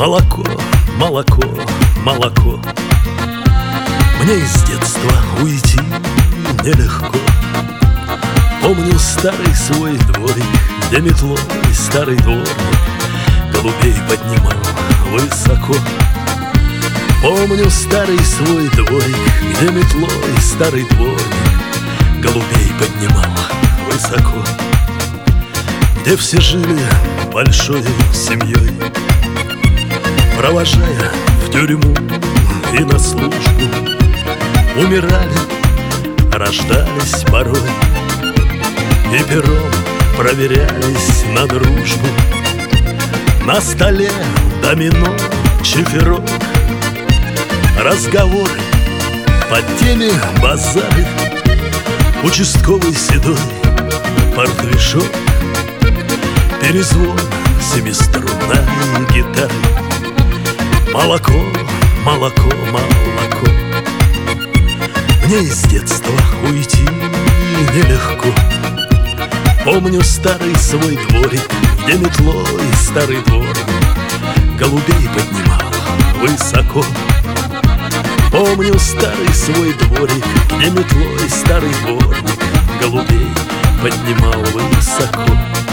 Молоко, молоко, молоко. Мне из детства уйти нелегко. Помню старый свой дворик, где метлой старый дворник голубей поднимал высоко. Помню старый свой дворик, где метлой старый дворник голубей поднимал высоко. Где все жили большой семьей, провожая в тюрьму и на службу, умирали, рождались порой и пером проверялись на дружбу. На столе домино, чиферок, разговоры по теме базары, участковый седой портвишок, перезвон семиструнной гитары. Молоко, молоко, молоко. Мне из детства уйти нелегко. Помню старый свой дворик, где метлой старый дворник голубей поднимал высоко. Помню старый свой дворик, где метлой старый дворник голубей поднимал высоко.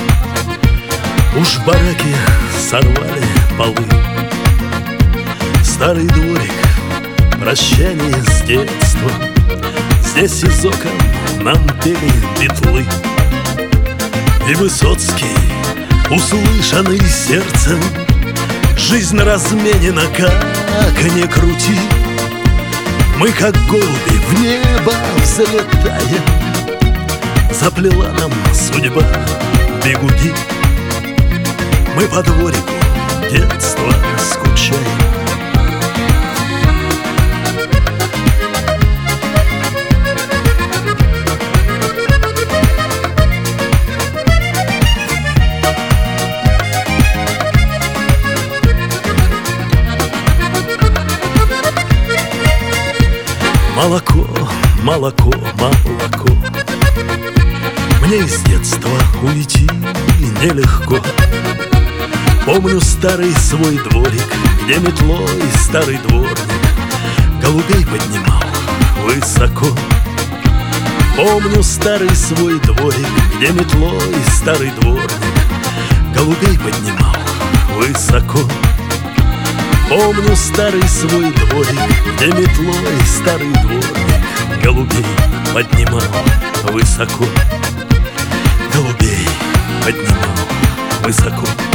Уж бараки сорвали полы, старый дворик, прощание с детством. Здесь из окон нам пели Битлы, и Высоцкий, услышанный сердцем: жизнь разменена, как ни крути. Мы, как голуби, в небо взлетаем, заплела нам судьба бигуди. Мы по дворику детства скучаем. Молоко, молоко, молоко. Мне из детства уйти нелегко. Помню старый свой дворик, где метлой старый дворник голубей поднимал высоко. Помню старый свой дворик, где метлой старый дворник голубей поднимал высоко. Помню старый свой дворик, где метлой старый дворник голубей поднимал высоко. Голубей поднимал высоко.